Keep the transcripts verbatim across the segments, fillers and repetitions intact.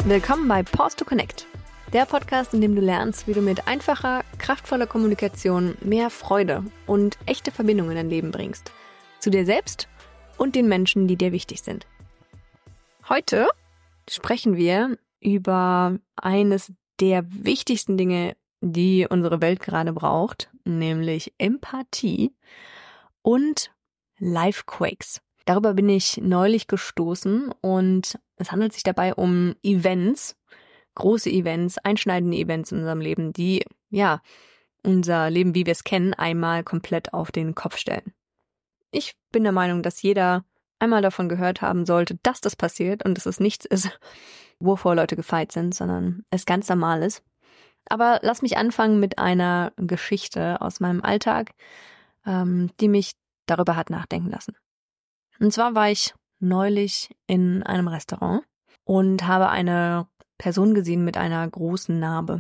Willkommen bei Pause to Connect, der Podcast, in dem du lernst, wie du mit einfacher, kraftvoller Kommunikation mehr Freude und echte Verbindungen in dein Leben bringst. Zu dir selbst und den Menschen, die dir wichtig sind. Heute sprechen wir über eines der wichtigsten Dinge, die unsere Welt gerade braucht, nämlich Empathie und Lifequakes. Darüber bin ich neulich gestoßen und es handelt sich dabei um Events, große Events, einschneidende Events in unserem Leben, die, ja, unser Leben, wie wir es kennen, einmal komplett auf den Kopf stellen. Ich bin der Meinung, dass jeder einmal davon gehört haben sollte, dass das passiert und dass es nichts ist, wovor Leute gefeit sind, sondern es ganz normal ist. Aber lass mich anfangen mit einer Geschichte aus meinem Alltag, ähm, die mich darüber hat nachdenken lassen. Und zwar war ich neulich in einem Restaurant und habe eine Person gesehen mit einer großen Narbe.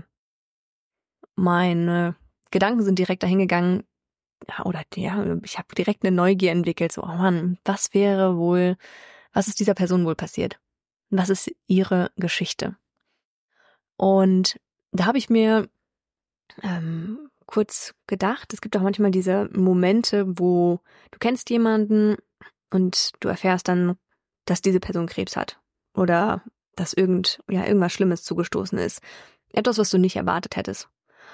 Meine Gedanken sind direkt dahin gegangen, ja, oder ja, ich habe direkt eine Neugier entwickelt, so, oh Mann, was wäre wohl, was ist dieser Person wohl passiert? Was ist ihre Geschichte? Und da habe ich mir ähm, kurz gedacht, es gibt auch manchmal diese Momente, wo du kennst jemanden und du erfährst dann, dass diese Person Krebs hat oder dass irgend, ja, irgendwas Schlimmes zugestoßen ist. Etwas, was du nicht erwartet hättest.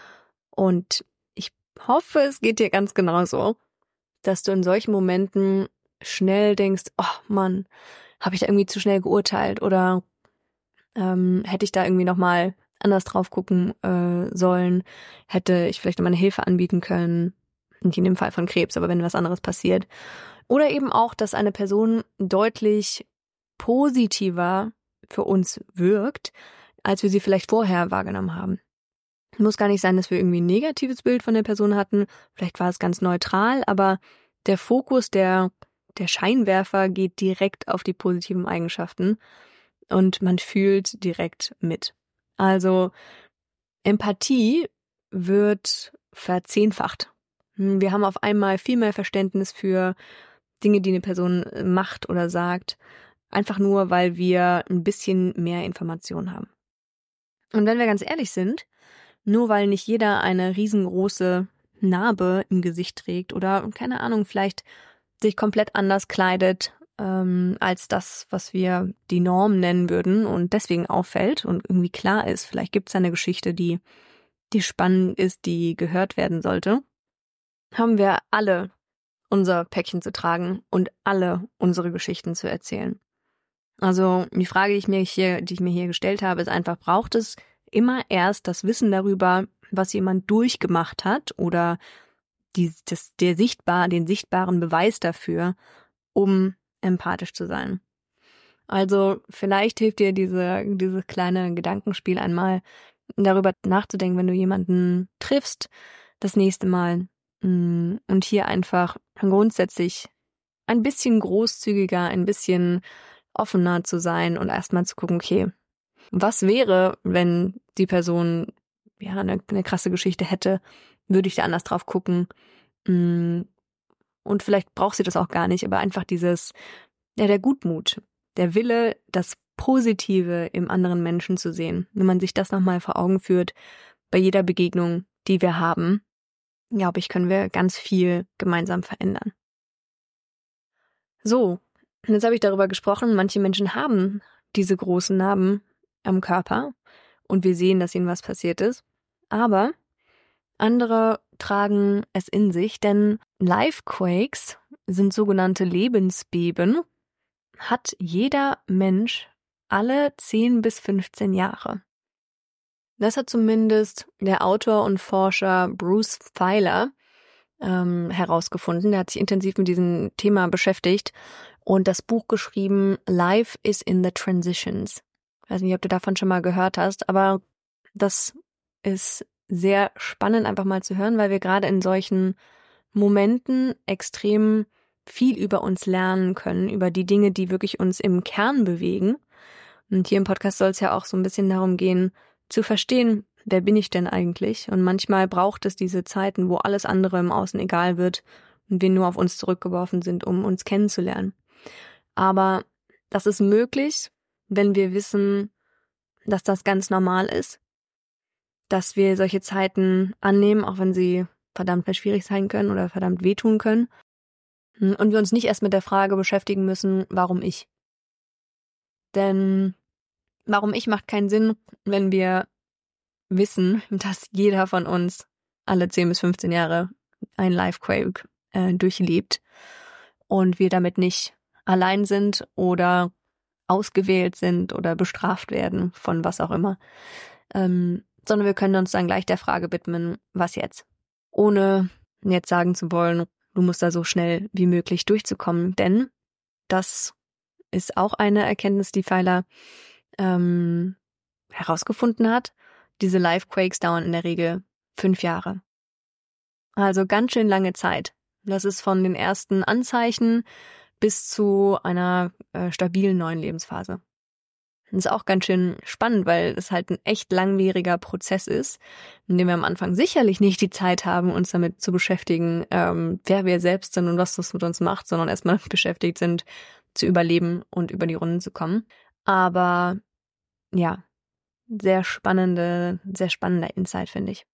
Und ich hoffe, es geht dir ganz genauso, dass du in solchen Momenten schnell denkst, oh Mann, habe ich da irgendwie zu schnell geurteilt oder ähm, hätte ich da irgendwie nochmal anders drauf gucken äh, sollen, hätte ich vielleicht nochmal eine Hilfe anbieten können, nicht in dem Fall von Krebs, aber wenn was anderes passiert. Oder eben auch, dass eine Person deutlich positiver für uns wirkt, als wir sie vielleicht vorher wahrgenommen haben. Muss gar nicht sein, dass wir irgendwie ein negatives Bild von der Person hatten, vielleicht war es ganz neutral, aber der Fokus, der, der Scheinwerfer geht direkt auf die positiven Eigenschaften und man fühlt direkt mit. Also Empathie wird verzehnfacht. Wir haben auf einmal viel mehr Verständnis für Dinge, die eine Person macht oder sagt, einfach nur, weil wir ein bisschen mehr Informationen haben. Und wenn wir ganz ehrlich sind, nur weil nicht jeder eine riesengroße Narbe im Gesicht trägt oder, keine Ahnung, vielleicht sich komplett anders kleidet ähm, als das, was wir die Norm nennen würden und deswegen auffällt und irgendwie klar ist, vielleicht gibt es eine Geschichte, die, die spannend ist, die gehört werden sollte, haben wir alle unser Päckchen zu tragen und alle unsere Geschichten zu erzählen. Also die Frage, die ich mir hier, die ich mir hier gestellt habe, ist einfach, braucht es immer erst das Wissen darüber, was jemand durchgemacht hat oder die, das, der sichtbar, den sichtbaren Beweis dafür, um empathisch zu sein. Also vielleicht hilft dir diese, dieses kleine Gedankenspiel einmal darüber nachzudenken, wenn du jemanden triffst, das nächste Mal, und hier einfach grundsätzlich ein bisschen großzügiger, ein bisschen offener zu sein und erstmal zu gucken, okay, was wäre, wenn die Person ja eine, eine krasse Geschichte hätte, würde ich da anders drauf gucken. Und vielleicht braucht sie das auch gar nicht, aber einfach dieses, ja, der Gutmut, der Wille, das Positive im anderen Menschen zu sehen. Wenn man sich das nochmal vor Augen führt, bei jeder Begegnung, die wir haben, glaube ich, können wir ganz viel gemeinsam verändern. So, jetzt habe ich darüber gesprochen, manche Menschen haben diese großen Narben am Körper und wir sehen, dass ihnen was passiert ist, aber andere tragen es in sich, denn Lifequakes sind sogenannte Lebensbeben, hat jeder Mensch alle zehn bis fünfzehn Jahre. Das hat zumindest der Autor und Forscher Bruce Feiler ähm, herausgefunden. Der hat sich intensiv mit diesem Thema beschäftigt und das Buch geschrieben, Life is in the Transitions. Ich weiß nicht, ob du davon schon mal gehört hast, aber das ist sehr spannend einfach mal zu hören, weil wir gerade in solchen Momenten extrem viel über uns lernen können, über die Dinge, die wirklich uns im Kern bewegen. Und hier im Podcast soll es ja auch so ein bisschen darum gehen, zu verstehen, wer bin ich denn eigentlich? Und manchmal braucht es diese Zeiten, wo alles andere im Außen egal wird und wir nur auf uns zurückgeworfen sind, um uns kennenzulernen. Aber das ist möglich, wenn wir wissen, dass das ganz normal ist, dass wir solche Zeiten annehmen, auch wenn sie verdammt schwierig sein können oder verdammt wehtun können. Und wir uns nicht erst mit der Frage beschäftigen müssen, warum ich? Denn warum ich macht keinen Sinn, wenn wir wissen, dass jeder von uns alle zehn bis fünfzehn Jahre ein Life-Quake äh, durchlebt und wir damit nicht allein sind oder ausgewählt sind oder bestraft werden von was auch immer. Ähm, sondern wir können uns dann gleich der Frage widmen, was jetzt? Ohne jetzt sagen zu wollen, du musst da so schnell wie möglich durchzukommen. Denn das ist auch eine Erkenntnis, die Pfeiler ähm, herausgefunden hat. Diese Life-Quakes dauern in der Regel fünf Jahre. Also ganz schön lange Zeit. Das ist von den ersten Anzeichen bis zu einer äh, stabilen neuen Lebensphase. Das ist auch ganz schön spannend, weil es halt ein echt langwieriger Prozess ist, in dem wir am Anfang sicherlich nicht die Zeit haben, uns damit zu beschäftigen, ähm, wer wir selbst sind und was das mit uns macht, sondern erstmal beschäftigt sind, zu überleben und über die Runden zu kommen. Aber ja, sehr spannende, sehr spannender Insight, finde ich.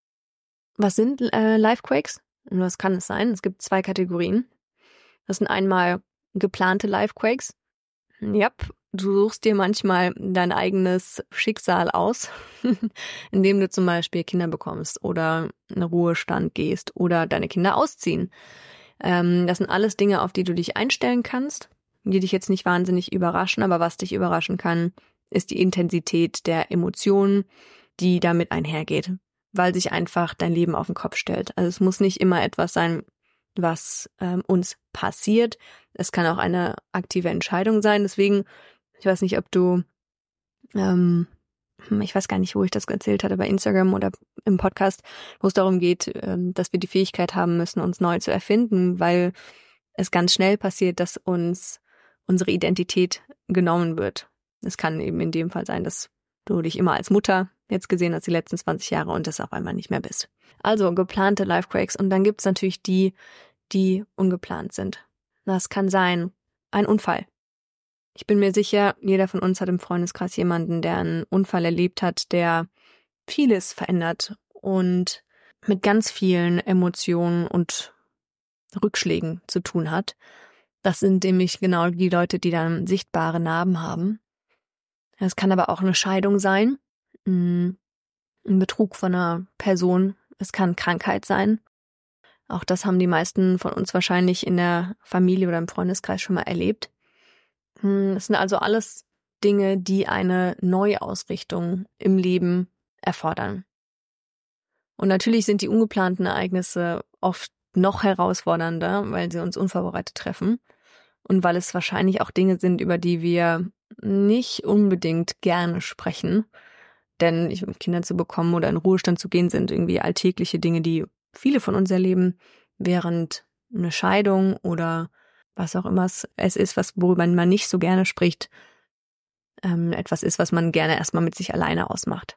Was sind äh, Life-Quakes? Und was kann es sein? Es gibt zwei Kategorien. Das sind einmal geplante Life-Quakes. Ja, du suchst dir manchmal dein eigenes Schicksal aus, indem du zum Beispiel Kinder bekommst oder in den Ruhestand gehst oder deine Kinder ausziehen. Ähm, das sind alles Dinge, auf die du dich einstellen kannst, die dich jetzt nicht wahnsinnig überraschen, aber was dich überraschen kann, ist die Intensität der Emotionen, die damit einhergeht, weil sich einfach dein Leben auf den Kopf stellt. Also es muss nicht immer etwas sein, was ähm, uns passiert. Es kann auch eine aktive Entscheidung sein. Deswegen, ich weiß nicht, ob du, ähm, ich weiß gar nicht, wo ich das erzählt hatte, bei Instagram oder im Podcast, wo es darum geht, ähm, dass wir die Fähigkeit haben müssen, uns neu zu erfinden, weil es ganz schnell passiert, dass uns unsere Identität genommen wird. Es kann eben in dem Fall sein, dass du dich immer als Mutter jetzt gesehen hast, die letzten zwanzig Jahre und das auf einmal nicht mehr bist. Also geplante Life-Quakes und dann gibt's natürlich die, die ungeplant sind. Das kann sein ein Unfall. Ich bin mir sicher, jeder von uns hat im Freundeskreis jemanden, der einen Unfall erlebt hat, der vieles verändert und mit ganz vielen Emotionen und Rückschlägen zu tun hat. Das sind nämlich genau die Leute, die dann sichtbare Narben haben. Es kann aber auch eine Scheidung sein, ein Betrug von einer Person. Es kann Krankheit sein. Auch das haben die meisten von uns wahrscheinlich in der Familie oder im Freundeskreis schon mal erlebt. Es sind also alles Dinge, die eine Neuausrichtung im Leben erfordern. Und natürlich sind die ungeplanten Ereignisse oft noch herausfordernder, weil sie uns unvorbereitet treffen und weil es wahrscheinlich auch Dinge sind, über die wir nicht unbedingt gerne sprechen. Denn Kinder zu bekommen oder in Ruhestand zu gehen, sind irgendwie alltägliche Dinge, die viele von uns erleben, während eine Scheidung oder was auch immer es ist, was worüber man nicht so gerne spricht, ähm, etwas ist, was man gerne erstmal mit sich alleine ausmacht.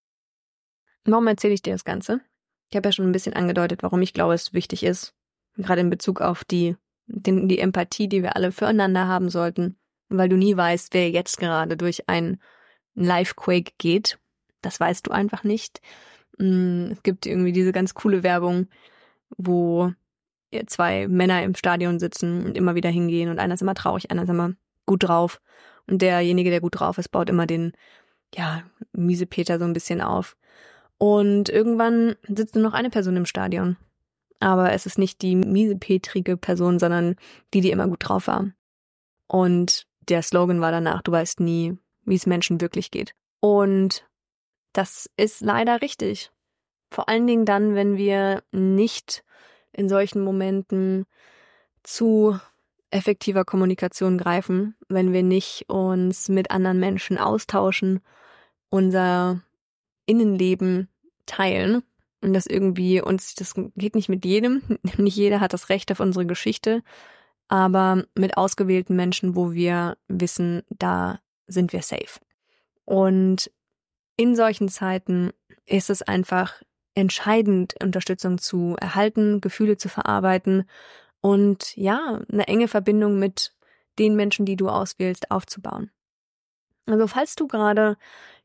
Warum erzähle ich dir das Ganze? Ich habe ja schon ein bisschen angedeutet, warum ich glaube, es wichtig ist, gerade in Bezug auf die, die, die Empathie, die wir alle füreinander haben sollten, weil du nie weißt, wer jetzt gerade durch ein Life-Quake geht. Das weißt du einfach nicht. Es gibt irgendwie diese ganz coole Werbung, wo zwei Männer im Stadion sitzen und immer wieder hingehen und einer ist immer traurig, einer ist immer gut drauf und derjenige, der gut drauf ist, baut immer den, ja, Miesepeter so ein bisschen auf. Und irgendwann sitzt nur noch eine Person im Stadion. Aber es ist nicht die miesepetrige Person, sondern die, die immer gut drauf war. Und der Slogan war danach, du weißt nie, wie es Menschen wirklich geht. Und das ist leider richtig. Vor allen Dingen dann, wenn wir nicht in solchen Momenten zu effektiver Kommunikation greifen, wenn wir nicht uns mit anderen Menschen austauschen, unser Innenleben teilen und das irgendwie uns, das geht nicht mit jedem, nicht jeder hat das Recht auf unsere Geschichte, aber mit ausgewählten Menschen, wo wir wissen, da sind wir safe. Und in solchen Zeiten ist es einfach entscheidend, Unterstützung zu erhalten, Gefühle zu verarbeiten und ja, eine enge Verbindung mit den Menschen, die du auswählst, aufzubauen. Also falls du gerade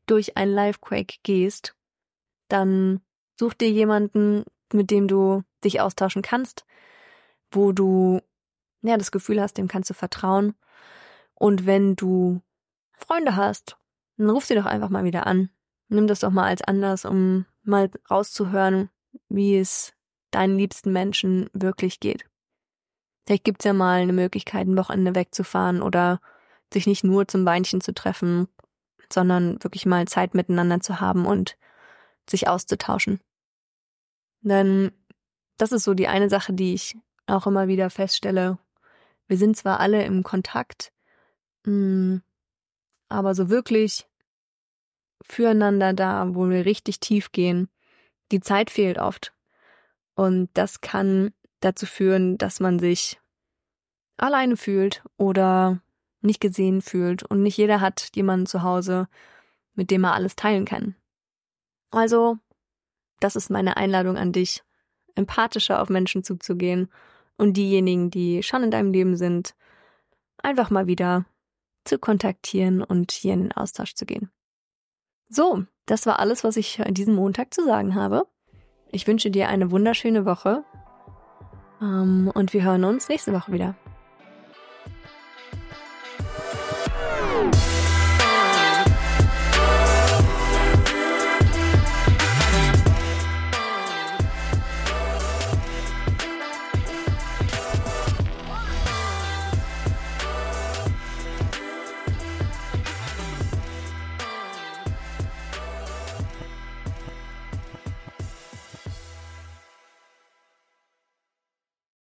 durch einen Livequake gehst, dann such dir jemanden, mit dem du dich austauschen kannst, wo du ja das Gefühl hast, dem kannst du vertrauen. Und wenn du Freunde hast, dann ruf sie doch einfach mal wieder an. Nimm das doch mal als Anlass, um mal rauszuhören, wie es deinen liebsten Menschen wirklich geht. Vielleicht gibt's ja mal eine Möglichkeit, ein Wochenende wegzufahren oder sich nicht nur zum Weinchen zu treffen, sondern wirklich mal Zeit miteinander zu haben und sich auszutauschen. Denn das ist so die eine Sache, die ich auch immer wieder feststelle. Wir sind zwar alle im Kontakt, mh, aber so wirklich füreinander da, wo wir richtig tief gehen, die Zeit fehlt oft. Und das kann dazu führen, dass man sich alleine fühlt oder nicht gesehen fühlt. Und nicht jeder hat jemanden zu Hause, mit dem er alles teilen kann. Also, das ist meine Einladung an dich, empathischer auf Menschen zuzugehen und diejenigen, die schon in deinem Leben sind, einfach mal wieder zu kontaktieren und hier in den Austausch zu gehen. So, das war alles, was ich an diesem Montag zu sagen habe. Ich wünsche dir eine wunderschöne Woche und wir hören uns nächste Woche wieder.